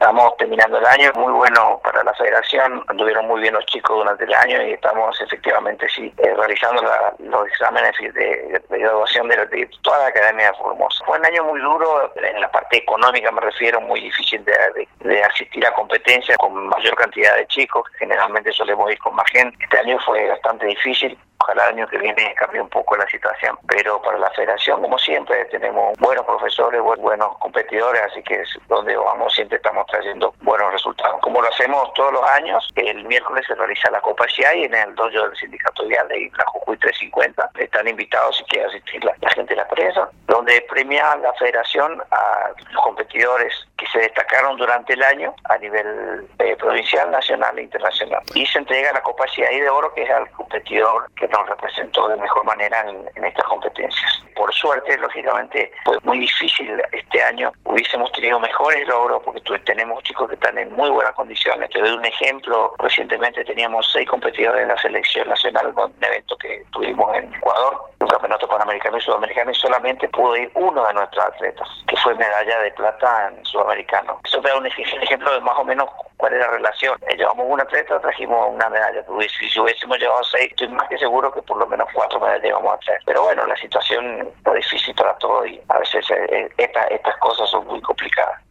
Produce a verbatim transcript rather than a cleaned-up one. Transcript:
estamos terminando el año muy bueno para la federación, anduvieron muy bien los chicos durante el año y estamos efectivamente sí eh, realizando la, los exámenes de, de, de graduación de, de toda la Academia de Formosa. Fue un año muy duro, en la parte económica me refiero, muy difícil de, de, de asistir a competencias con mayor cantidad de chicos, generalmente solemos ir con más gente. Este año fue bastante difícil. Ojalá el año que viene cambie un poco la situación, pero para la federación, como siempre, tenemos buenos profesores, buenos competidores, así que donde vamos siempre estamos trayendo buenos resultados. Como lo hacemos todos los años, el miércoles se realiza la Copa C I A en el dojo del Sindicato Vial de Isla Jujuy trescientos cincuenta. Están invitados si quiere asistir la, la gente de la prensa, donde premia la federación a los competidores que se destacaron durante el año a nivel eh, provincial, nacional e internacional. Y se entrega la Copa C I A de Oro, que es al competidor que nos representó de mejor manera en, en estas competencias. Por suerte, lógicamente, fue muy difícil este año. Hubiésemos tenido mejores logros porque tenemos chicos que están en muy buenas condiciones. Te doy un ejemplo. Recientemente teníamos seis competidores en la selección nacional con un evento que tuvimos en Ecuador, un campeonato panamericano y sudamericano, y solamente pudo ir uno de nuestros atletas, que fue medalla de plata en sudamericano. Eso te da un ejemplo de más o menos cuál es la relación. Eh, llevamos un atleta, trajimos una medalla. Si hubiésemos llevado seis, estoy más que seguro que por lo menos cuatro medallas íbamos a hacer. Pero bueno, la situación es difícil para todos y a veces eh, esta, estas cosas son muy complicadas.